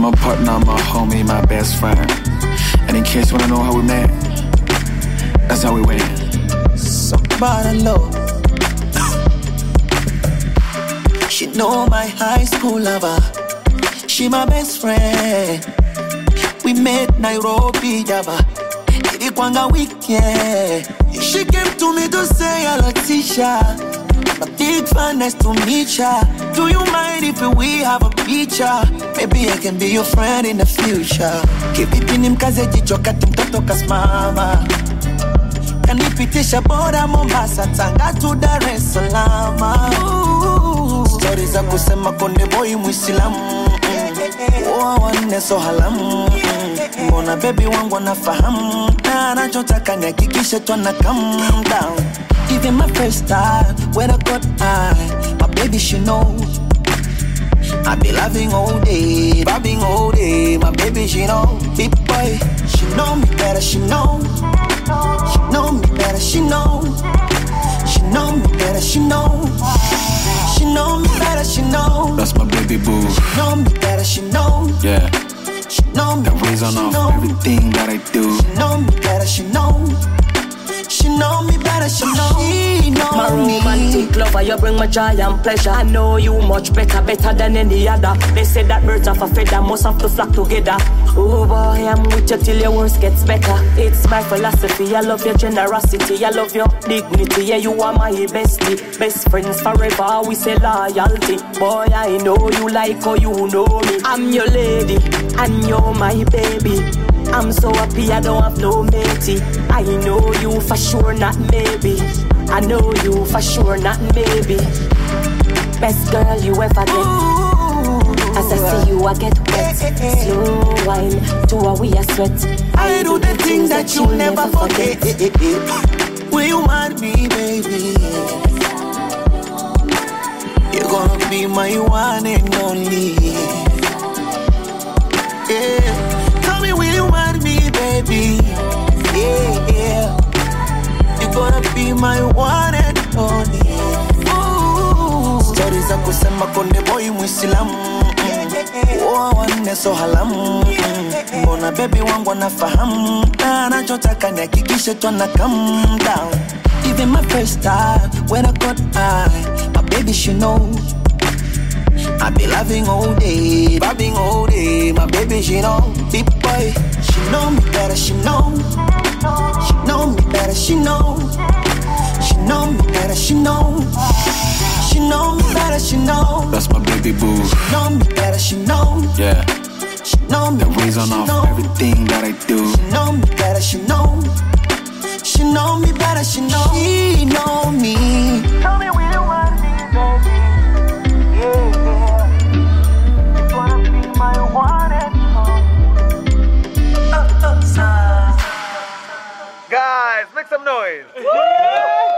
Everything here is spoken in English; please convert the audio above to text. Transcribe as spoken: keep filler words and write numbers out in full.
My partner, my homie, my best friend. And in case you wanna know how we met, that's how we went. Somebody love. She know my high school lover. She my best friend. We met Nairobi, Java. Ilikuwanga weekend. She came to me to say hello, Tisha. I'm a big fan, nice to meet ya. Do you mind if we have a picture? Maybe I can be your friend in the future. Kivipi nimkaze jicho kati mtoto kasimama. Kanipitisha boda Mombasa, Tanga to Dar es Salaam. Stories za kusema konde boy Muislamu. Oh, wane so halamu. Mbona baby wangu anafahamu. Na anachotaka nihakikishe tuna calm down. Even my first time when I got high, my baby she know I be loving all day, bobbing all day. My baby she know, big boy, she know me better, she know. She know me better, she know. She know me better, she know. She know me better, she know. That's my baby boo. She know me better, she know. Yeah. She know me the reason of know. Everything that I do. She know me better, she know. She know me better, she know. She know my me. My romantic lover, you bring my joy and pleasure. I know you much better, better than any other. They say that birds of a feather must have to flock together. Oh boy, I'm with you till your worst gets better. It's my philosophy, I love your generosity, I love your dignity. Yeah, you are my bestie, best friends forever. We say loyalty. Boy, I know you like how you know me. I'm your lady, and you're my baby. I'm so happy I don't have no matey. I know you for sure, not maybe. I know you for sure, not maybe. Best girl you ever get. As I see you, I get wet. Slow wine, to a we a sweat. I do the things that you never forget. Will you marry me, baby? You're gonna be my one and only. Yeah. Will you marry me, baby? Yeah, yeah. You're gonna be my one and only. Ooh. Stories za kusema konde boy Muislamu. Oh, wane so halamu. Mbona baby wangu anafahamu. Na anachotaka nihakikishe tuna calm down. Even my first time when I got high, my baby she know I be loving all day, bobbing all day. My baby, she know, big boy. She know me better, she know. She know me better, she know. She know me better, she know. She know me better, she know. That's my baby boo. She know me better, she know. Yeah. She know me the better, reason she of know. Everything that I do. She know me better, she know. She know me better, she know. She know me. Tell me when you want me, baby. Yeah, yeah. My one and only. Guys, make some noise.